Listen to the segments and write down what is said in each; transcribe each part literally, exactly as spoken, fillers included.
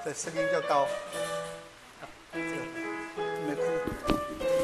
这声音就高。这个没哭。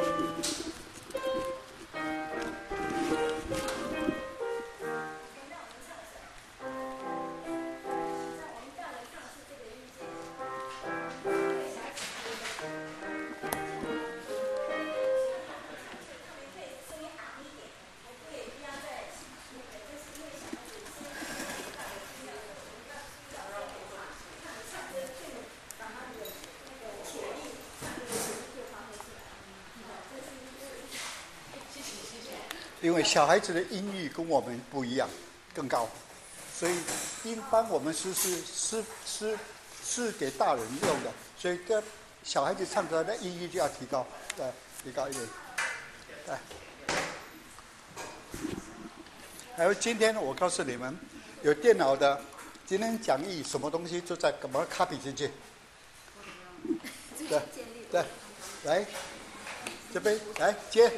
因为小孩子的音域跟我们不一样，更高，所以一般我们是是是是是给大人用的，所以跟小孩子唱歌的音域就要提高，对，提高一点，对。还有今天我告诉你们，有电脑的，今天讲义什么东西就在怎么 copy 进去，对对，来，这边来接。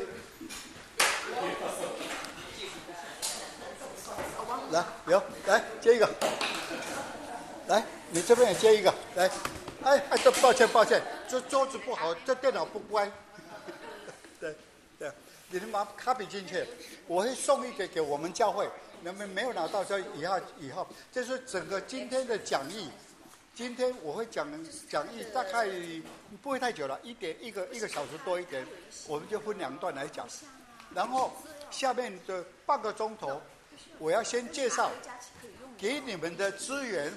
来，有来接一个，来，你这边也接一个，来，哎哎，这抱歉抱歉，这桌子不好，这电脑不乖，对对，你们把卡比进去，我会送一个给我们教会，你们没有拿到就以后以后，这是整个今天的讲义，今天我会讲讲义，大概不会太久了，一点一个一个小时多一点，我们就分两段来讲，然后下面的半个钟头。我要先介绍给你们的资源，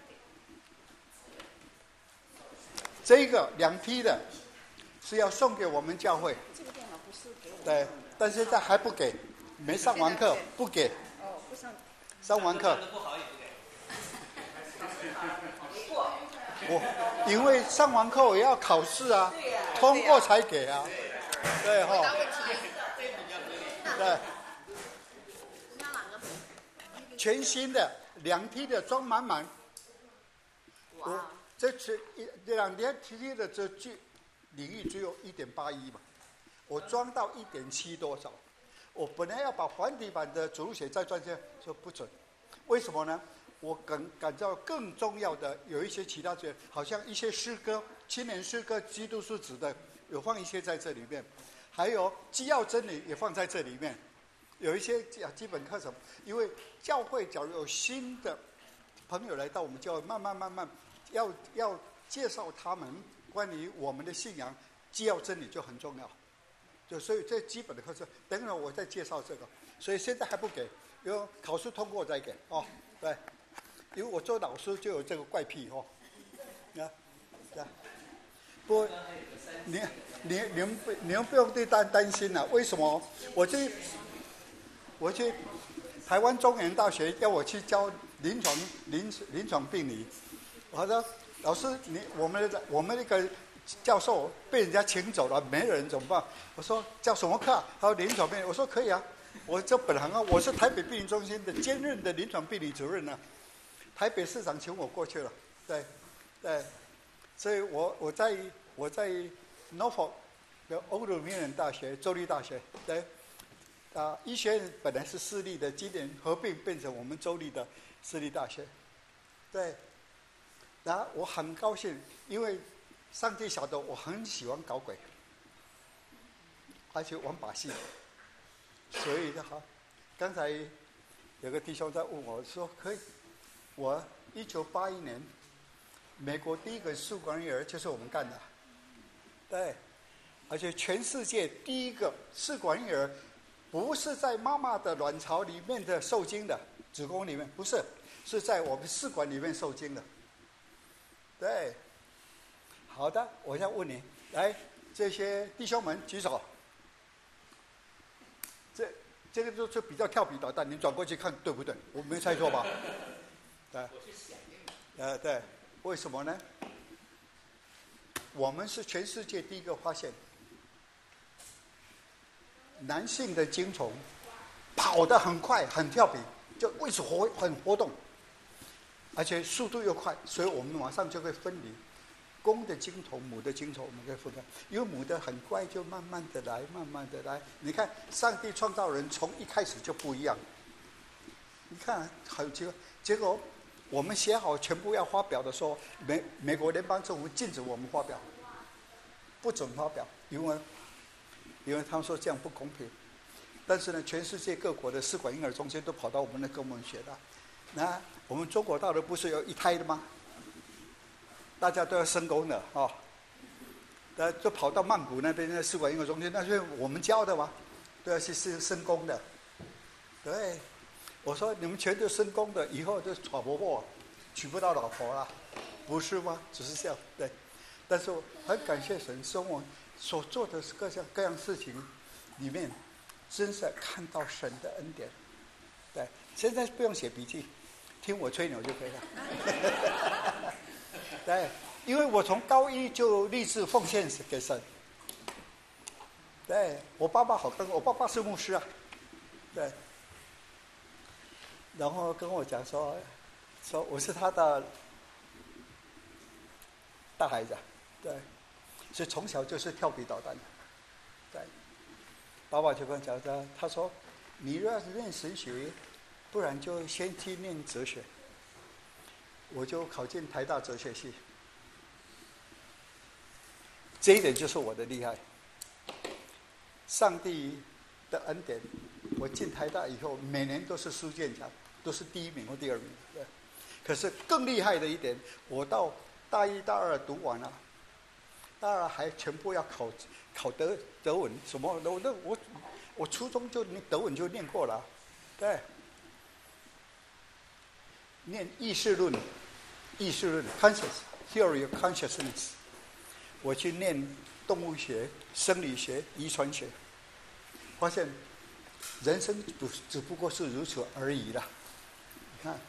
这个两批的是要送给我们教会， 这个电脑不是给我， 对，但是现在还不给，没上完课不给， 哦，不上， 上完课，我因为上完课我要考试啊，通过才给啊，对哈，对。全新的两梯的装满满，我这次一两两梯的这距领域只有一点八一嘛，我装到一点七多少？我本来要把繁体版的主录写再装进，说不准，为什么呢？我感感到更重要的有一些其他资源，好像一些诗歌、青年诗歌、基督书指的有放一些在这里面，还有基要真理也放在这里面。有一些基本课程，因为教会假如有新的朋友来到我们教会，慢慢慢慢要要介绍他们关于我们的信仰，基要真理就很重要。就所以这基本的课程，等会我再介绍这个。所以现在还不给，因为考试通过再给哦。对，因为我做老师就有这个怪癖哦。啊，啊，不，你你你们不你们不用对担担心了、啊。为什么？我这。我去台湾中原大学要我去教临床临临床病理，我说老师你我们的我们那个教授被人家请走了，没人怎么办？我说教什么课、啊？他说临床病理，我说可以啊，我这本行啊，我是台北病理中心的兼任的临床病理主任呢、啊，台北市长请我过去了，对对，所以我我在我在 Norfolk 的欧鲁明人大学州立大学对。啊，医学院本来是私立的，今年合并变成我们州立的私立大学。对，然后我很高兴，因为上帝晓得我很喜欢搞鬼，而且玩把戏，所以就好。刚才有个弟兄在问我说：“可以？”我一九八一年，美国第一个试管婴儿就是我们干的，对，而且全世界第一个试管婴儿。不是在妈妈的卵巢里面的受精的，子宫里面不是，是在我们试管里面受精的。对，好的，我要问你，来，这些弟兄们举手。这这个就是比较调皮捣蛋，你转过去看对不对？我没猜错吧？对，呃对，为什么呢？我们是全世界第一个发现。男性的精虫跑得很快，很调皮，就为此活很活动，而且速度又快，所以我们马上就会分离公的精虫、母的精虫，我们可以分开。因为母的很乖，就慢慢的来，慢慢的来。你看，上帝创造人从一开始就不一样。你看，很奇怪，结果我们写好全部要发表的时候，美美国联邦政府禁止我们发表，不准发表，因为因为他们说这样不公平。但是呢，全世界各国的试管婴儿中心都跑到我们那跟我们学的。那我们中国大陆不是有一胎的吗？大家都要生工的啊，呃，就跑到曼谷那边的试管婴儿中心，那是我们教的嘛，都要去生生工的。对，我说你们全都生工的，以后就娶婆婆，娶不到老婆了，不是吗？只是这样，对。但是我很感谢神，说我所做的各项各样事情里面，真是看到神的恩典。对，现在不用写笔记，听我吹牛就可以了。对，因为我从高一就立志奉献给神。对，我爸爸好跟我爸爸是牧师啊，对。然后跟我讲说，说我是他的大孩子，对，所以从小就是调皮捣蛋的，对。爸爸就跟我讲说，他说你若是念神学，不然就先去念哲学。我就考进台大哲学系，这一点就是我的厉害。上帝的恩典，我进台大以后，每年都是书卷奖，都是第一名或第二名。对，可是更厉害的一点，我到大一、大二读完了，大二还全部要考考德德文，什么我那我我初中就德文就念过了，对。念意识论，意识论 conscious theory of consciousness， 我去念动物学、生理学、遗传学，发现人生不只不过是如此而已啦。你看，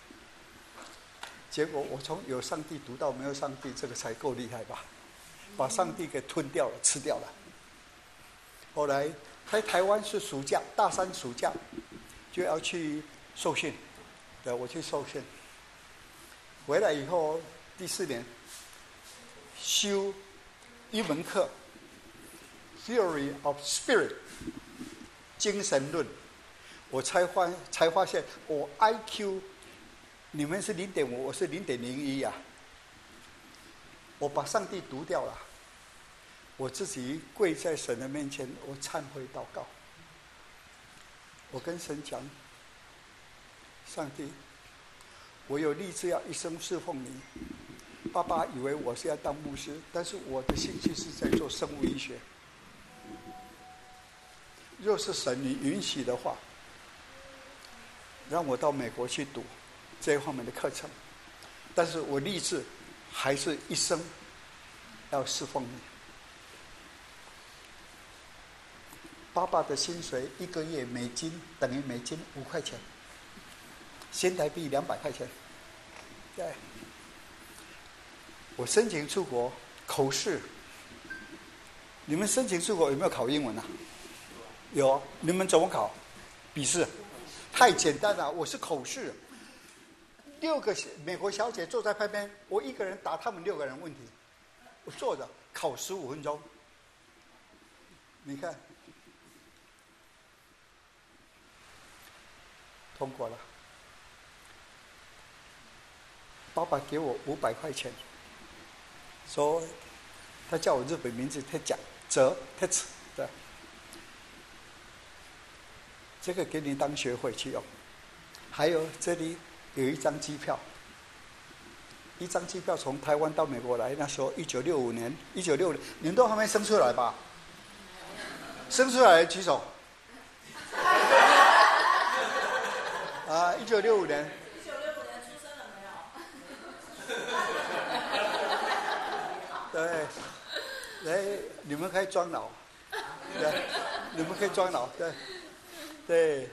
结果我从有上帝读到没有上帝，这个才够厉害吧？把上帝给吞掉了、吃掉了。后来在台湾是暑假，大三暑假就要去受训。对，我去受训，回来以后第四年修一门课 ，Theory of Spirit， 精神论，我才发才发现我 I Q， 你们是零点五，我是零点零一呀。我把上帝读掉了，我自己跪在神的面前，我忏悔祷告，我跟神讲。上帝，我有立志要一生侍奉你。爸爸以为我是要当牧师，但是我的兴趣是在做生物医学。若是神你允许的话，让我到美国去读这一方面的课程。但是我立志还是一生要侍奉你。爸爸的薪水一个月美金等于美金五块钱。新台币两百块钱，对。我申请出国口试，你们申请出国有没有考英文啊？有，你们怎么考？笔试？太简单了，我是口试。六个美国小姐坐在旁边，我一个人答他们六个人问题，我坐着考十五分钟。你看，通过了。爸爸给我五百块钱，说他叫我日本名字，他讲泽特次，对，这个给你当学费去用。还有这里有一张机票，一张机票从台湾到美国来，那时候一九六五年，一九六零，你们都还没生出来吧？生出来举手。啊，一九六五年。对，来，你们可以装老，对，你们可以装老，对，对。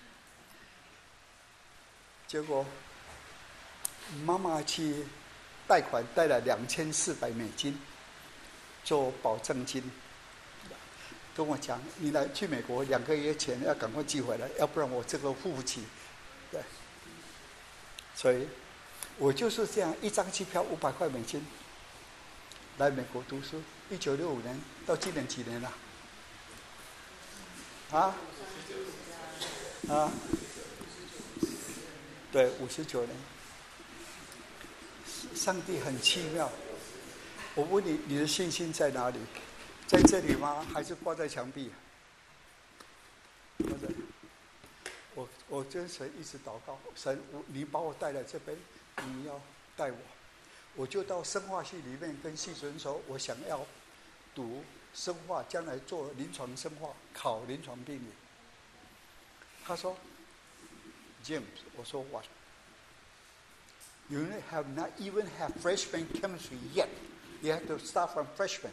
结果妈妈去贷款贷了两千四百美金做保证金，跟我讲，你来去美国两个月前要赶快寄回来，要不然我这个付不起。对，所以我就是这样一张机票五百块美金。来美国读书，一九六五年到今年几年了？啊？啊？对，五十九年。 上帝很奇妙。我问你，你的信心在哪里？在这里吗？还是挂在墙壁？或者，我我跟神一直祷告，神，你把我带来这边，你要带我，我就到生化系里面跟系主任说，我想要读生化，将来做临床生化，考临床病理。他说 ，James， 我说 what？You have not even have freshman chemistry yet. You have to start from freshman.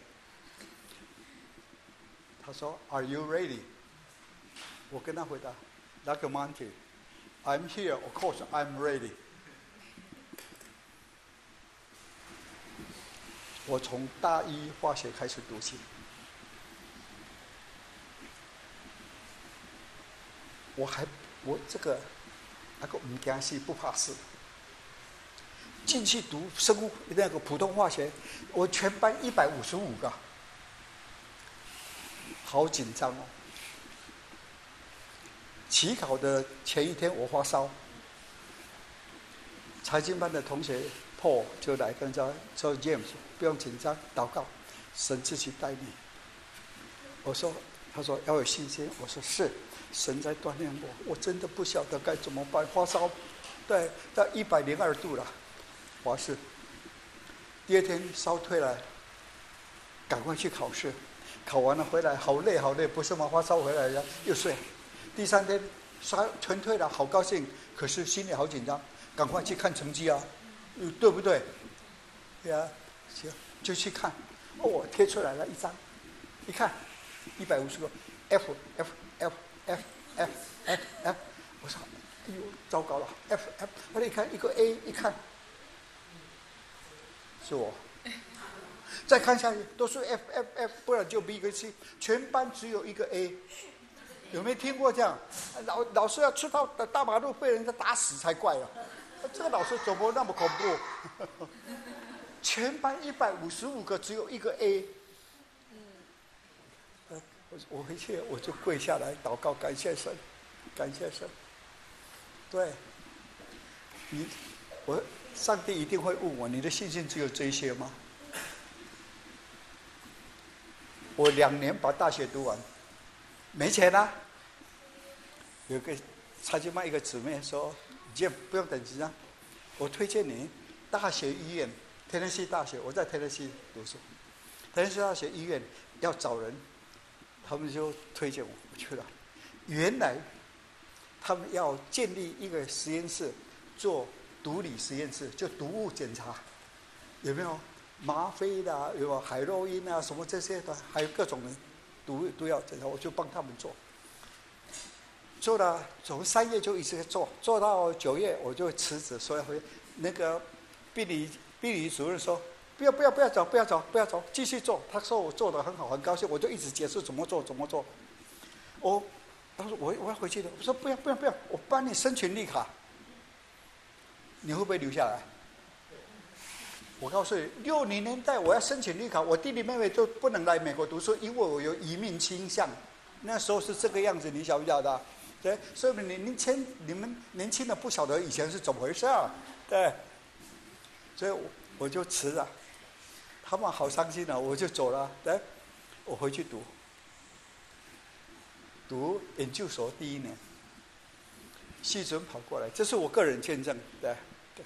他说 ，Are you ready？ 我跟他回答 ，Like a monkey. I'm here. Of course, I'm ready. 我从大一化学开始读起。我还我这个那个唔惊死不怕死。进去读生物那个普通化学，我全班一百五十五个，好紧张哦。期考的前一天我发烧，财经班的同学 Paul 就来跟他说 James 不用紧张，祷告，神自己带你。我说，他说要有信心，我说是，神在锻炼我，我真的不晓得该怎么办，发烧，对，到一百零二度了。华氏，第二天烧退了，赶快去考试，考完了回来好累好累，不是吗？发烧回来了又睡，第三天烧全退了，好高兴，可是心里好紧张，赶快去看成绩啊，对不对？对啊，行，就去看，哦，贴出来了一张，一看，一百五十个 F F F F F F F， 我说，哎呦，糟糕了 ，F F， 后来一看一个 A， 一看。是我，再看下去都是 F F F， 不然就 B 跟 C， 全班只有一个 A， 有没有听过这样？老老师要出到大马路被人家打死才怪了，这个老师怎么那么恐怖？全班一百五十五个只有一个 A， 我回去我就跪下来祷告，感谢神，感谢神。对，你我。上帝一定会问我：你的信心只有这些吗？我两年把大学读完，没钱啊。有个财经班一个姊妹说：“你不用等紧张，我推荐你大学医院，天南西大学，我在天南西读书，天南西大学医院要找人，他们就推荐我，我去了。原来他们要建立一个实验室做。”毒理实验室就毒物检查，有没有吗啡啦，有没有海洛因啊，什么这些的，还有各种的毒都要检查，我就帮他们做。做了从三月就一直做，做到九月我就辞职，所以回那个病理病理主任说不要不要不要走不要走不要走，继续做。他说我做得很好，很高兴，我就一直解释怎么做怎么做。我他说我我要回去了，我说不要不要不要，我帮你申请绿卡。你会不会留下来？我告诉你，六零年代我要申请绿卡，我弟弟妹妹都不能来美国读书，因为我有移民倾向。那时候是这个样子，你晓不晓得？对，所以你年轻你们年轻的不晓得以前是怎么回事啊？对，所以我我就辞了，他们好伤心啊，我就走了。对，我回去读，读研究所第一年，系主任跑过来，这是我个人见证，对。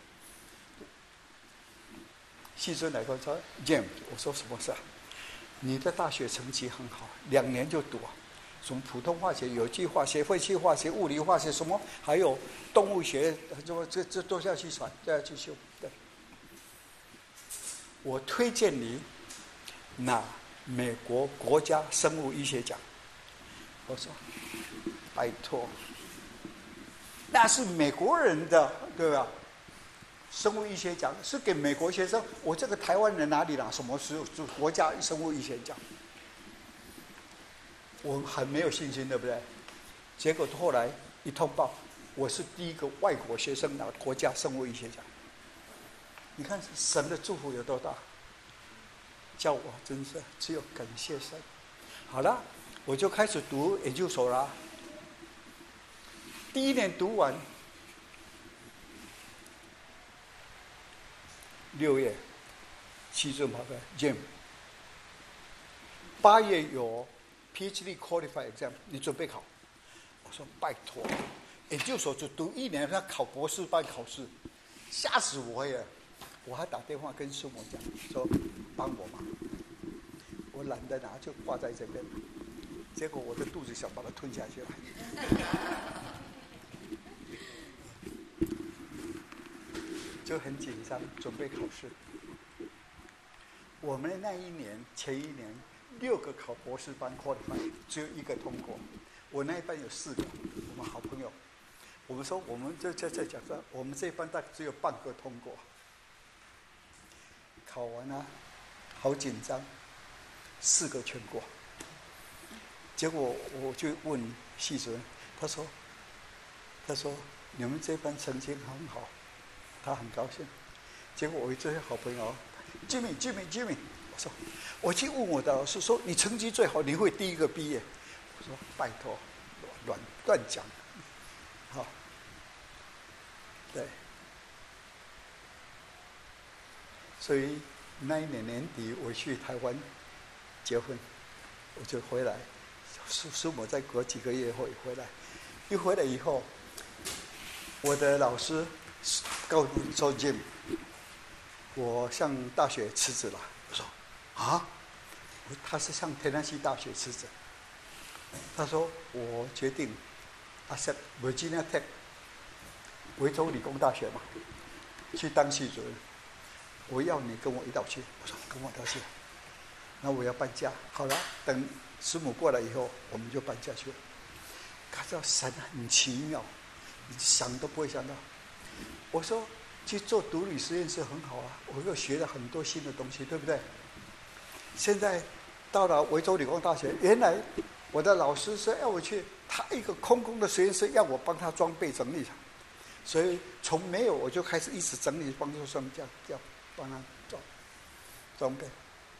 系主任来跟我说 ：“James， 我说什么事啊？你的大学成绩很好，两年就读啊，从普通化学、有机化学、废气化学、物理化学什么，还有动物学，这这这都要去传，都要去修。对，我推荐你拿美国国家生物医学奖。”我说：“拜托，那是美国人的，对吧？”生物医学奖是给美国学生，我这个台湾人哪里拿什么是国家生物医学奖？我很没有信心，对不对？结果后来一通报，我是第一个外国学生拿国家生物医学奖。你看神的祝福有多大？叫我真是只有感谢神。好了，我就开始读研究所了。第一年读完。 六月，期中跑的 Jim， 八月有 PhD qualified exam， 你准备考？我说拜托，研究所只读一年，他考博士班考试，吓死我了！我还打电话跟师母讲，说帮我忙，我懒得拿，就挂在这边。结果我的肚子想把它吞下去了。就很紧张，准备考试。我们那一年前一年六个考博士班 qualify， 只有一个通过。我那一班有四个，我们好朋友。我们说，我们就在在讲说，我们这一班大概只有半个通过。考完了，好紧张，四个全过。结果我就问系主任，他说：“他说你们这班成绩很好。”他很高兴，结果我这些好朋友 ，Jimmy Jimmy Jimmy， 我说，我去问我的老师说，你成绩最好，你会第一个毕业。我说拜托，乱乱讲，好，对，所以那一年年底我去台湾结婚，我就回来，师师母再隔几个月后回来，一回来以后，我的老师。告诉说 Jim， 我向大学辞职了。我说啊，他是向田纳西大学辞职。他说我决定 accept Virginia Tech， 维州理工大学嘛，去当系主任。我要你跟我一道去。我说跟我一道去。那我要搬家。好了，等师母过来以后，我们就搬家去了。看到神很奇妙，你想都不会想到。我说去做独立实验室很好啊，我又学了很多新的东西，对不对？现在到了维州理工大学，原来我的老师说要我去他一个空空的实验室，要我帮他装备整理，所以从没有我就开始一直整理，帮助他们这样这样帮他装装备。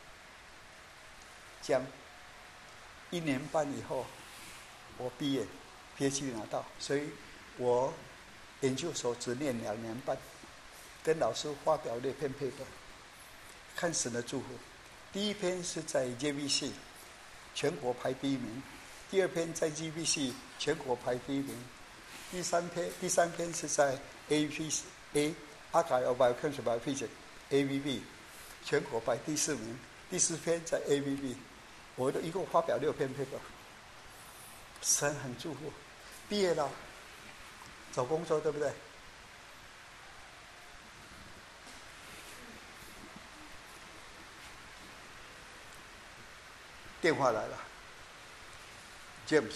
这样一年半以后，我毕业 ，PhD 拿到，所以我。研究所只念两年半，跟老师发表那篇 paper， 看神的祝福。第一篇是在 J V C， 全国排第一名；第二篇在 G B C， 全国排第一名；第三篇第三篇是在 A P A Archive of Biochemistry Biophysics A B B， 全国排第四名；第四篇在 A B B， 我一共发表六篇 paper。神很祝福，毕业了。找工作对不对？电话来了 ，James，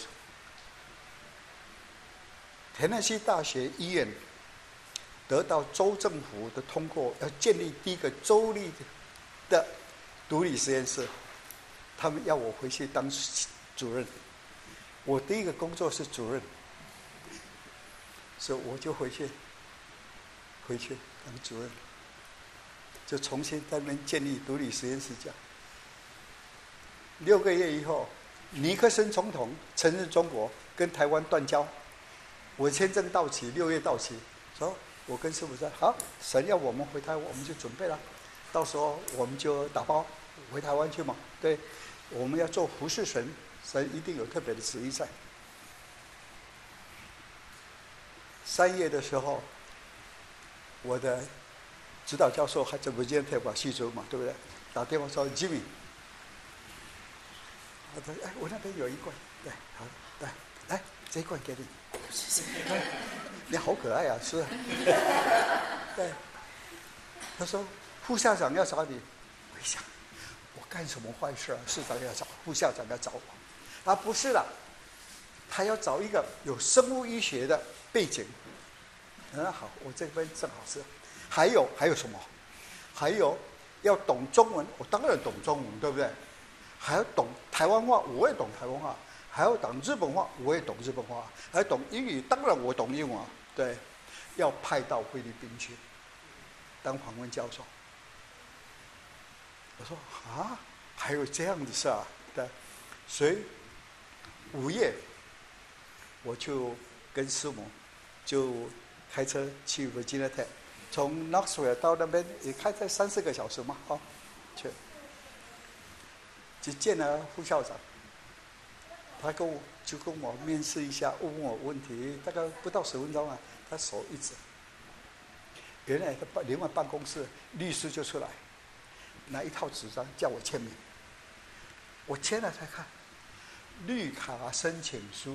田纳西大学医院得到州政府的通过，要建立第一个州立的独立实验室，他们要我回去当主任。我第一个工作是主任。所以我就回去，回去当主任，就重新在那边建立独立实验室讲。六个月以后，尼克森总统承认中国跟台湾断交，我签证到期，六月到期，说我跟师傅说好，神要我们回台湾，我们就准备了，到时候我们就打包回台湾去嘛。对，我们要做服侍神，神一定有特别的旨意在。三月的时候，我的指导教授还在维吉尼亚特系主任嘛，对不对？打电话说 Jimmy， 我说哎，我那边有一罐，对，好，来，来，这一罐给你，谢谢，你好可爱啊，是啊，对，他说副校长要找你，我一想，我干什么坏事啊？市长要找，副校长要找我，啊，不是了，他要找一个有生物医学的背景。很好，我这边正好是。还有还有什么？还有要懂中文，我当然懂中文，对不对？还要懂台湾话，我也懂台湾话；还要懂日本话，我也懂日本话；还要懂英语，当然我懂英文。对，要派到菲律宾去当访问教授。我说啊，还有这样的事啊？对，所以五月我就跟师母就开车去 Virginia Tech， 从 Knoxville 到那边也开在三四个小时嘛，哦，去，就见了副校长，他跟我就跟我面试一下，问我问题，大概不到十分钟啊，他手一指，原来他办另外办公室律师就出来，拿一套纸张叫我签名，我签了才看，绿卡申请书，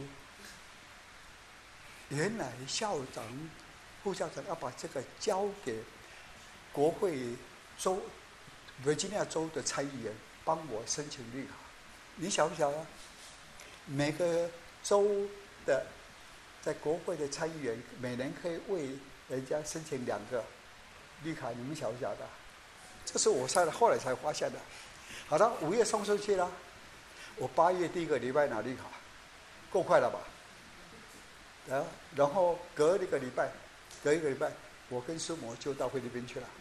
原来校长、副校长要把这个交给国会州、维吉尼亚州的参议员帮我申请绿卡，你晓不晓得？每个州的在国会的参议员每年可以为人家申请两个绿卡，你们晓不晓得？这是我才后来才发现的。好了，五月送出去了，我八月第一个礼拜拿绿卡，够快了吧？然后，然后隔一个礼拜，隔一个礼拜，我跟师母就到菲律宾去了。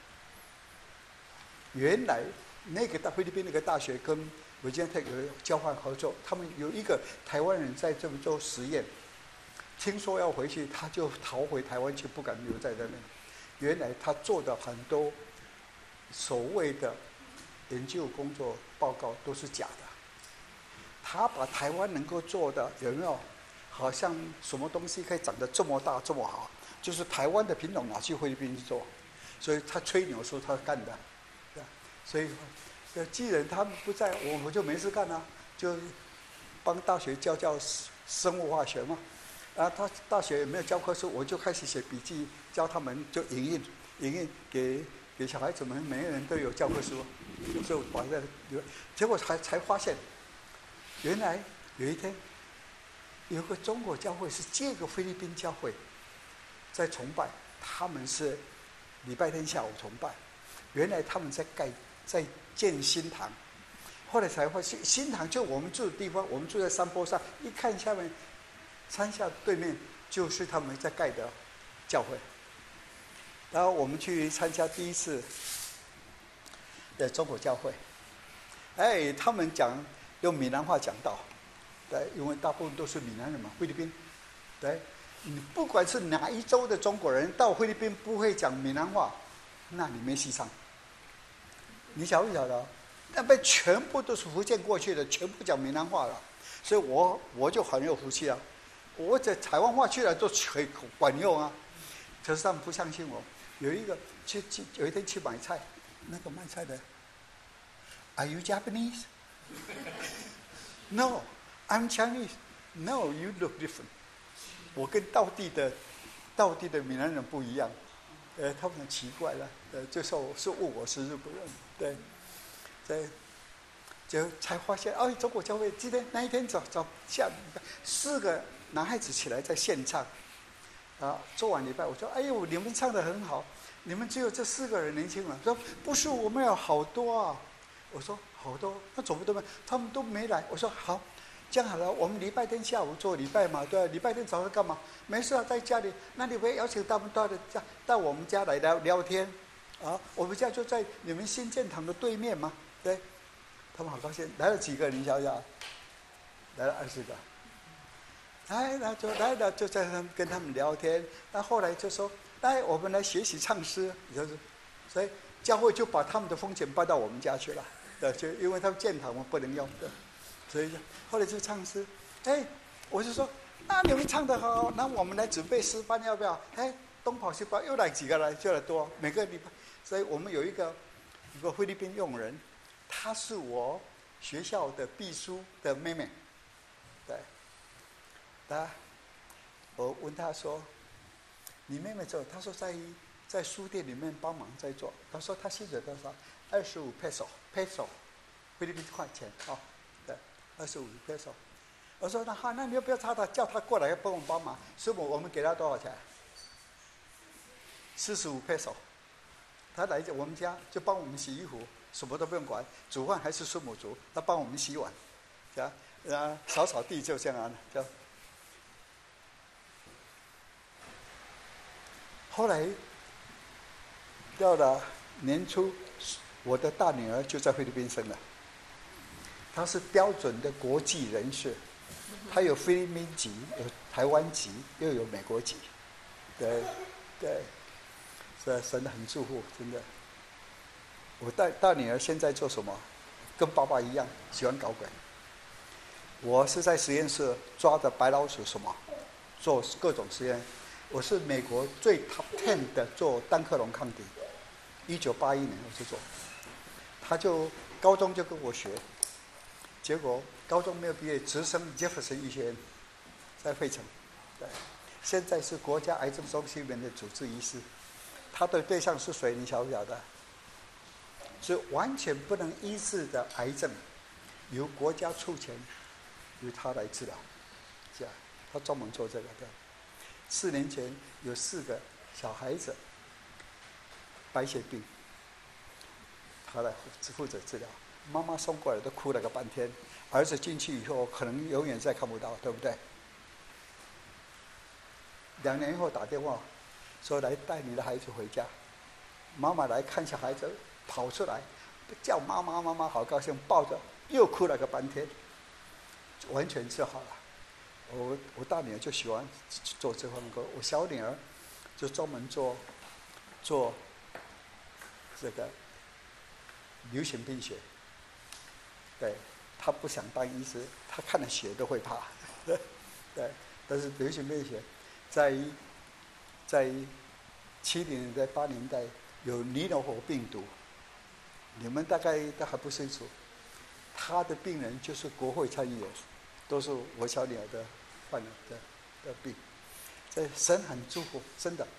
原来那个大菲律宾那个大学跟维吉尼亚特有交换合作，他们有一个台湾人在这边做实验，听说要回去，他就逃回台湾去，不敢留在那边。原来他做的很多所谓的研究工作报告都是假的，他把台湾能够做的有没有？好像什么东西可以长得这么大这么好，就是台湾的品种拿去菲律宾去做，所以他吹牛说他干的，所以既然他们不在，我我就没事干啊，就帮大学教教生物化学嘛。啊，他大学也没有教科书，我就开始写笔记，教他们就影印，影印给给小孩子们，每个人都有教科书，就把在，结果才才发现，原来有一天，有个中国教会是这个菲律宾教会，在崇拜，他们是礼拜天下午崇拜，原来他们在盖在建新堂，后来才发现新堂就我们住的地方，我们住在山坡上，一看下面。山下对面就是他们在盖的教会，然后我们去参加第一次的中国教会，哎，他们讲用闽南话讲道，对，因为大部分都是闽南人嘛，菲律宾，对，你不管是哪一州的中国人到菲律宾不会讲闽南话，那你没戏唱。你晓不晓得？那边全部都是福建过去的，全部讲闽南话了，所以我我就很有福气啊。我在台湾话去了都可以管用啊，可是他们不相信我。有一个去去有一天去买菜，那个卖菜的 ，Are you Japanese? No, I'm Chinese. No, you look different. 我跟道地的道地的闽南人不一样，呃，他们很奇怪了，呃，就说我是问我是日本人，对，对。就才发现，哎，中国教会今天那一天早早下四个男孩子起来在献唱，啊，做完礼拜，我说，哎呦，你们唱得很好，你们只有这四个人年轻人，说不是，我们有好多啊，我说好多，那怎么都没，他们都没来，我说好，这样好了，我们礼拜天下午做礼拜嘛，对吧？礼拜天早上干嘛？没事啊，在家里，那你会邀请他们到的家到我们家来聊聊天，啊，我们家就在你们新建堂的对面嘛，对。他们好高兴，来了几个？你想想，来了二十个。哎，那就来了，就在他们跟他们聊天。那后来就说，来，我们来学习唱诗，就是，所以教会就把他们的风琴搬到我们家去了。对，就因为他们建堂我们不能用的，所以后来就唱诗。哎，我就说，那你们唱得好，那我们来准备诗班要不要？哎，东跑西跑，又来几个来，就来多，每个礼拜。所以我们有一个一个菲律宾佣人。她是我学校的秘书的妹妹，对，她，我问她说：“你妹妹做？”她说在在书店里面帮忙在做。她说她薪水多少？二十五 peso，peso， 菲律宾块钱哦，对，二十五 peso。我说那好，那你要不要叫她叫她过来帮我们帮忙？师母，我们给她多少钱？四十五 peso。她来我们家就帮我们洗衣服。什么都不用管，煮饭还是师母煮，他帮我们洗碗，啊，啊，扫扫地就这样了。就后来到了年初，我的大女儿就在菲律宾生了。她是标准的国际人士，她有菲律宾籍，有台湾籍，又有美国籍，对，对， 是神很祝福，真的。我大大女儿现在做什么？跟爸爸一样，喜欢搞鬼。我是在实验室抓着白老鼠什么，做各种实验。我是美国最 top ten 的做单克隆抗体，一九八一年我就做。他就高中就跟我学，结果高中没有毕业，直升杰弗森医学院，在费城，对，现在是国家癌症中心里面的主治医师。他的对象是谁？你晓不晓得？是完全不能医治的癌症，由国家出钱，由他来治疗。这样，他专门做这个的。四年前有四个小孩子白血病，他来负责治疗。妈妈送过来都哭了个半天，儿子进去以后可能永远再看不到，对不对？两年后打电话说来带你的孩子回家，妈妈来看小孩子。跑出来，叫妈妈，妈妈好高兴，抱着又哭了个半天，完全治好了。我我大女儿就喜欢做这方面工，我小女儿就专门做做这个流行病学。对，她不想当医师，她看了血都会怕。对，但是流行病学在在七零年代八年代有尼罗河病毒。你们大概都还不清楚，他的病人就是国会参议员，都是我小女儿的患的的病。这神很祝福，真的。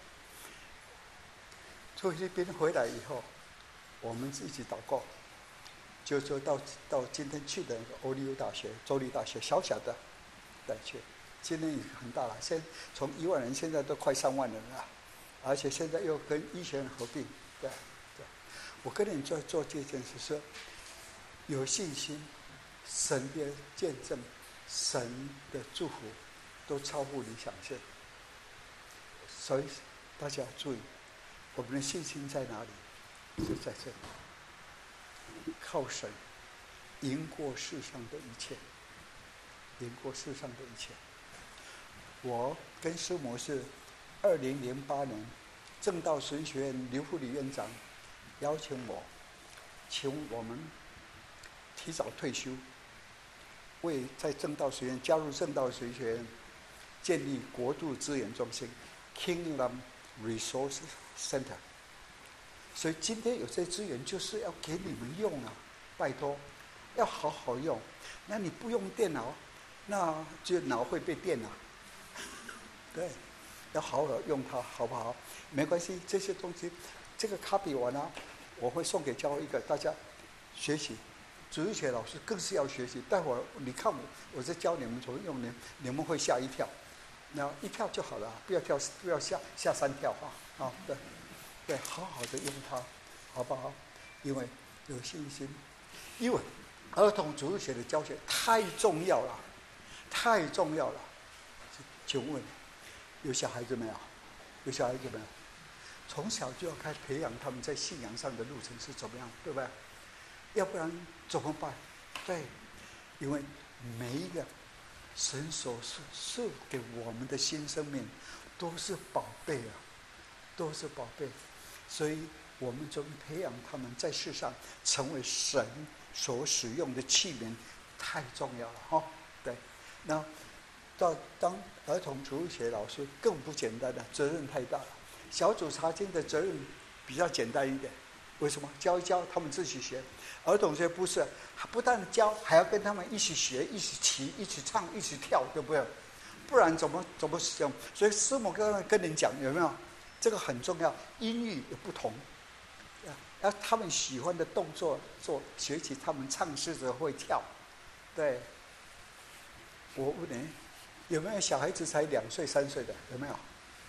从菲律宾回来以后，我们一起祷告，就就到到今天去的那个欧利欧大学、州立大学，小小的带去，今天已经很大了，现从一万人现在都快三万人了，而且现在又跟医学院合并，对。我跟你做做这件事是有信心，神的见证，神的祝福都超乎你想象。所以大家注意，我们的信心在哪里？是在这里，靠神赢过世上的一切，赢过世上的一切。我跟师母是二零零八年正道神学院刘护理院长邀请我，请我们提早退休，为在正道学院加入正道神学院，建立国度资源中心 （Kingdom Resource Center）。所以今天有些资源就是要给你们用啊，拜托，要好好用。那你不用电脑，那就脑会被电啊。对，要好好用它，好不好？没关系，这些东西。这个卡比完了，我会送给教会一个，大家学习。主日学老师更是要学习。待会儿你看我，我在教你们怎么用，你你们会吓一跳，那一跳就好了，不要跳，不要吓吓三跳啊！啊，对，对，好好的用它，好不好？因为有信心，因为儿童主日学的教学太重要了，太重要了。请问，有小孩子没有？有小孩子没有？从小就要开始培养他们在信仰上的路程是怎么样，对吧？要不然怎么办？对，因为每一个神所赐赐给我们的新生命都是宝贝啊，都是宝贝，所以我们就培养他们在世上成为神所使用的器皿，太重要了哈、哦。对，那到当儿童主日学老师更不简单了，责任太大了。小组查经的责任比较简单一点，为什么？教一教他们自己学。儿童学不是，不但教，还要跟他们一起学、一起骑、一起唱、一起跳，对不对？不然怎么怎么使用？所以师母刚刚跟你讲，有没有？这个很重要，音域有不同，要他们喜欢的动作做，学习他们唱诗时会跳。对，我问你，有没有小孩子才两岁、三岁的？有没有？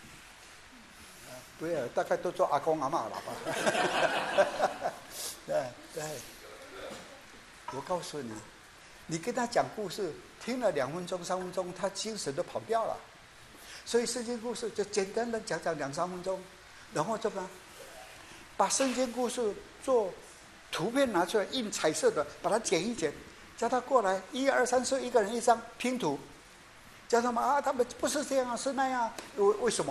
对啊，大概都做阿公阿嬷了吧？对对，我告诉你，你跟他讲故事，听了两分钟、三分钟，他精神都跑掉了。所以圣经故事就简单的讲讲两三分钟，然后怎么把圣经故事做图片拿出来印彩色的，把它剪一剪，叫他过来，一二三四，一个人一张拼图，叫他们啊，他们不是这样，是那样，为为什么？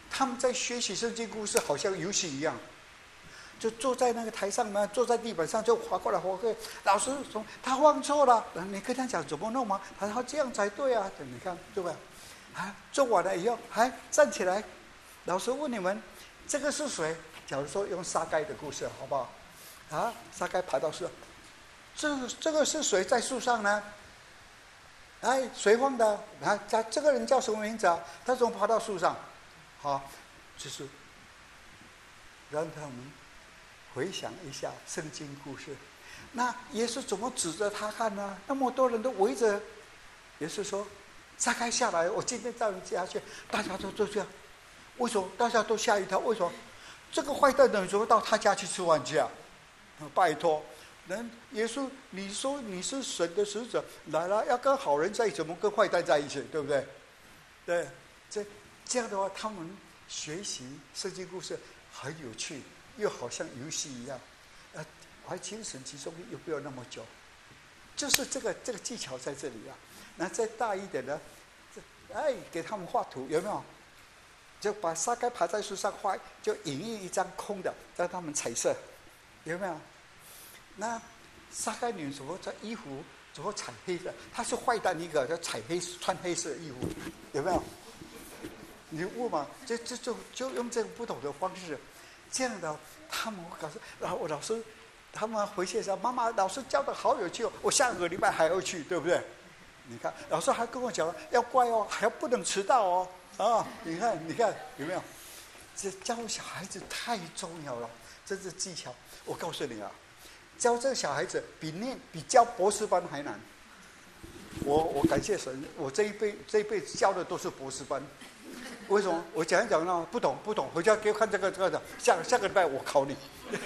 他们在学习圣经故事，好像游戏一样，就坐在那个台上呢，坐在地板上就滑过来滑过来。老师说他放错了，你跟他讲怎么弄吗？他说这样才对啊，你看对吧？啊，做完了以后，还站起来。老师问你们，这个是谁？假如说用撒该的故事，好不好？啊，撒该爬到树，这这个是谁在树上呢？哎，谁放的？啊，这这个人叫什么名字啊？他怎么爬到树上？好，就是让他们回想一下圣经故事。那耶稣怎么指着他看呢？那么多人都围着，耶稣说：“撒该下来，我今天带你家去。”大家都都这样，为什么？大家都吓一跳，为什么？这个坏蛋怎么到他家去吃饭去啊？拜托。人耶稣，你说你是神的使者来了，要跟好人在一起，怎么跟坏蛋在一起？对不对？对，这这样的话，他们学习圣经故事很有趣，又好像游戏一样，呃，还精神集中又不要那么久，就是这个这个技巧在这里啊。那再大一点呢，哎，给他们画图，有没有？就把撒该爬在树上画，就影印一张空的，让他们彩色，有没有？那撒该女怎么这衣服怎么彩黑的？她是坏蛋一个，叫彩黑穿黑色衣服，有没有？你问嘛？这这就就用这个不同的方式，这样的他们会告诉，然后我老师他们回去说：“妈妈，老师教的好有趣哦，我下个礼拜还要去，对不对？”你看，老师还跟我讲要乖哦，还要不能迟到哦。啊，你看，你看有没有？这教小孩子太重要了，这是技巧。我告诉你啊。教这个小孩子比念比教博士班还难。我我感谢神，我这一辈这一辈子教的都是博士班。为什么？我讲一讲呢，不懂不懂，回家给我看这个这个的，下下个礼拜我考你。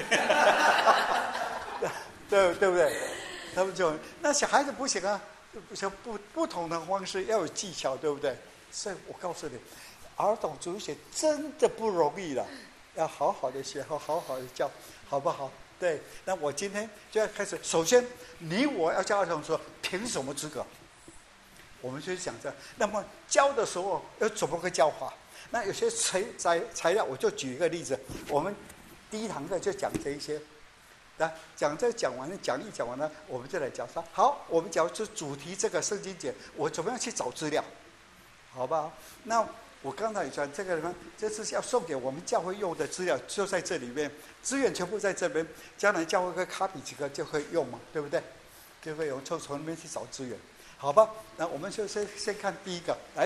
对对不对？他们就那小孩子不行啊，不行不不同的方式要有技巧，对不对？所以我告诉你，儿童主学真的不容易了，要好好的学，好好好的教，好不好？对，那我今天就要开始。首先，你我要教儿童说，凭什么资格？我们就想着，那么教的时候要怎么个教法？那有些材材材料，我就举一个例子。我们第一堂课就讲这一些，来讲这讲完了，讲义讲完了，我们就来讲说，好，我们讲这主题这个圣经节，我怎么样去找资料？好不好？那我刚才讲这个呢，这是要送给我们教会用的资料，就在这里面，资源全部在这边，将来教会会 copy 几个就可以用嘛，对不对？就会有从从那边去找资源，好吧？那我们就先先看第一个，来，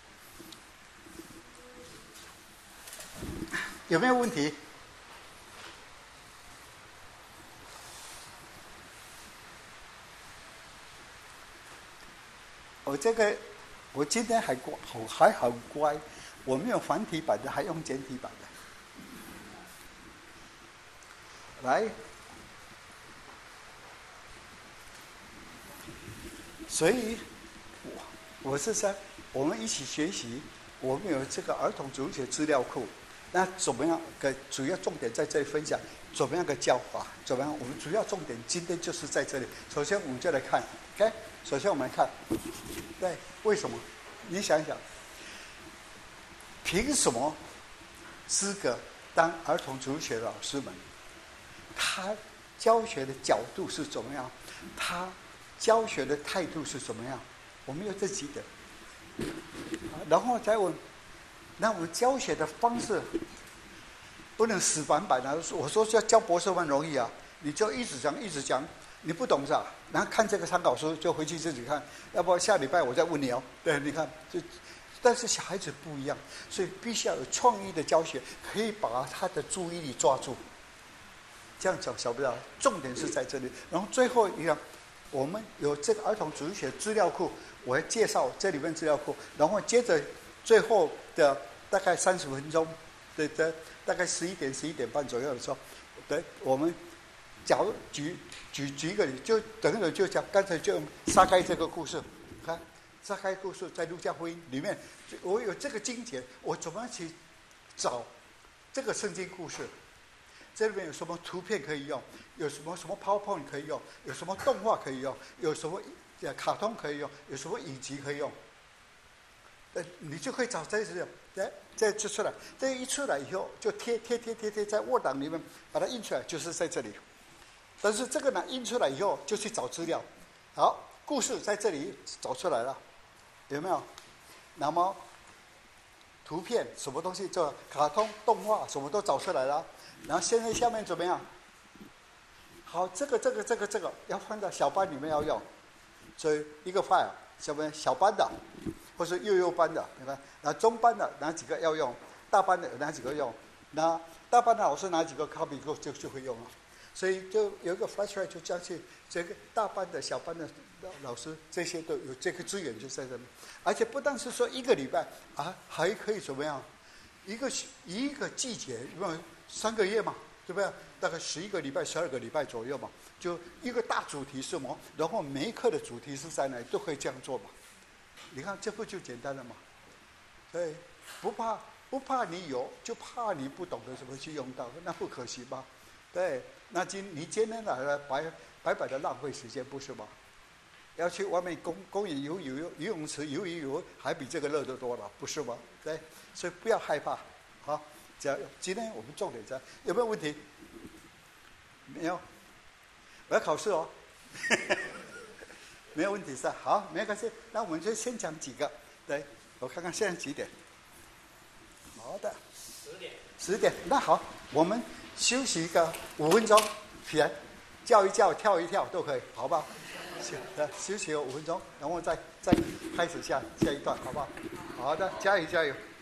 有没有问题？我这个。我今天还乖，还很乖，我没有繁体版的，还用简体版的。来，所以，我我是说，我们一起学习，我们有这个儿童主学资料库，那怎么样？个主要重点在这里分享，怎么样个教法？怎么样？我们主要重点今天就是在这里。首先，我们就来看 ，OK。首先我们看，对，为什么？你想一想，凭什么资格当儿童主学的老师们？他教学的角度是怎么样？他教学的态度是怎么样？我们有这几点，然后再问，那我们教学的方式不能死板板的。我说教教博士班容易啊，你就一直讲一直讲。你不懂是吧？然后看这个参考书，就回去自己看。要不下礼拜我再问你哦。对，你看，就，但是小孩子不一样，所以必须要有创意的教学，可以把他的注意力抓住。这样讲晓不晓得？重点是在这里。然后最后一样，我们有这个儿童主学资料库，我要介绍这里面资料库，然后接着最后的大概三十分钟，对的，大概十一点、十一点半左右的时候，对，我们。假如举举举一个例，就等等就讲，刚才就撒该这个故事，看撒该故事在路加福音里面，我有这个经节，我怎么去找这个圣经故事？这里面有什么图片可以用？有什么什么 PowerPoint 可以用？有什么动画可以用？有什么卡通可以用？有什么影集可以用？ 呃，你就可以找这些，哎，这就出来，这一出来以后就贴贴贴贴贴在 Word 里面把它印出来，就是在这里。但是这个呢，印出来以后就去找资料，好，故事在这里找出来了，有没有？那么图片什么东西，这卡通动画什么都找出来了。然后现在下面怎么样？好，这个这个这个这个要放到小班里面要用，所以一个 file 下面小班的，或是幼幼班的，对吧？然后中班的哪几个要用？大班的哪几个用？那大班的老师哪几个 copy 过就就会用了。所以就有一个 flash drive 就将去这个大班的小班的老师这些都有这个资源就在这里，而且不但是说一个礼拜啊，还可以怎么样？一个一个季节，因为三个月嘛，对不对？大概十一个礼拜、十二个礼拜左右嘛，就一个大主题是什么？然后每一课的主题是在哪里，都可以这样做嘛。你看这不就简单了嘛？所以不怕不怕你有，就怕你不懂得怎么去用到，那不可惜吧？对。那今你今天来白白白的浪费时间，不是吗？要去外面公公园游游游游泳池游一游，还比这个乐得多了，不是吗？对，所以不要害怕，好，只要今天我们重点在有没有问题？没有，我要考试哦，没有问题是吧？好，没关系，那我们就先讲几个，对，我看看现在几点？好的， 十点， 十点，那好，我们休息一个五分钟，起来叫一叫、跳一跳都可以，好不好？休息个五分钟，然后再再开始下下一段，好不好？好的，加油加油！